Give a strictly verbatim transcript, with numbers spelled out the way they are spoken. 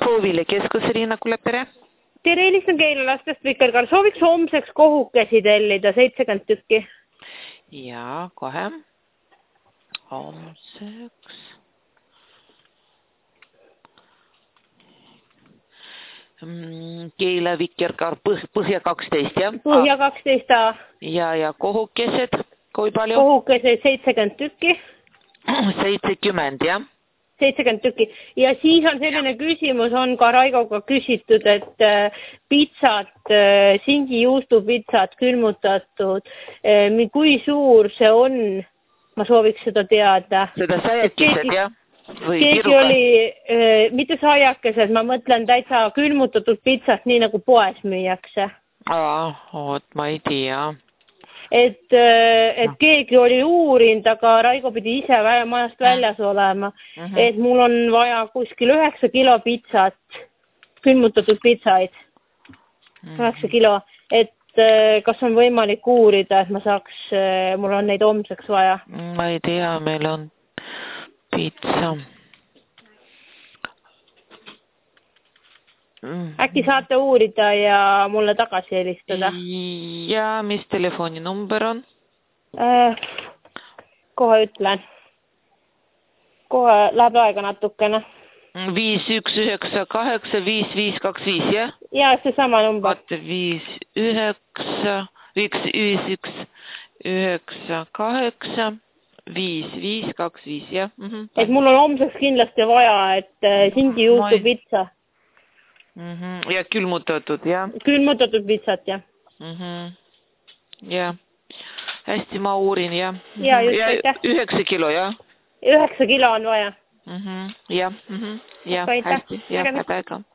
Proovile keskus Riinakule, tere. Tere, helistan Keila lastest Vikerkaar. Sooviks homseks kohukesi tellida, seitsekümmend tükki. Ja, kohe. Homseks. Keila Vikerkaar Põhja kaksteist, jah? Põhja kaksteist A. Ja, ja kohukesed, kui palju? Kohukesed seitsekümmend tükki. seitsekümmend, jah? seitsekümmend tükki. Ja siis on selline küsimus, on ka Raigoga küsitud, et äh, pitsat, äh, singijuustupitsat, külmutatud, äh, kui suur see on? Ma sooviks seda teada. Seda saiakesed, jah? Või keegi kiruga? oli, äh, mitte saiakesed, ma mõtlen täitsa külmutatud pitsat, nii nagu poes müüakse. Aa, oot, ma ei tea. Et, et keegi oli uurinud, aga Raigo pidi ise majast väljas olema, uh -huh. et mul on vaja kuskil üheksa kilo pitsat, külmutatud pitsaid, üheksa kilo, et kas on võimalik uurida, et ma saaks, mul on neid homseks vaja. Ma ei tea, meil on pitsa. Äkki saate uurida ja mulle tagasi helistada? Ja, mis telefoninumber on? Äh, kohe ütlen. Kohe läheb aega natukene. viis üks üheksa kaheksa viis viis kaks viis, jah? Ja, see sama number. Vaata, viis üheksa, üks, viis üks üheksa kaheksa viis viis kaks viis, jah? Mm -hmm. Et mul on homseks kindlasti vaja, et singijuustu pitsa. Mm -hmm. Ja külmutatud, jah? Külmutatud pitsat, jah. Mm -hmm. Ja. Hästi, ma uurin, jah. Ja, just, ja aitäh. Üheksa kilo, jah? Üheksa kilo on vaja. Mm -hmm. Ja, mm -hmm. Ja, aitäh. hästi. Ja, aitäh.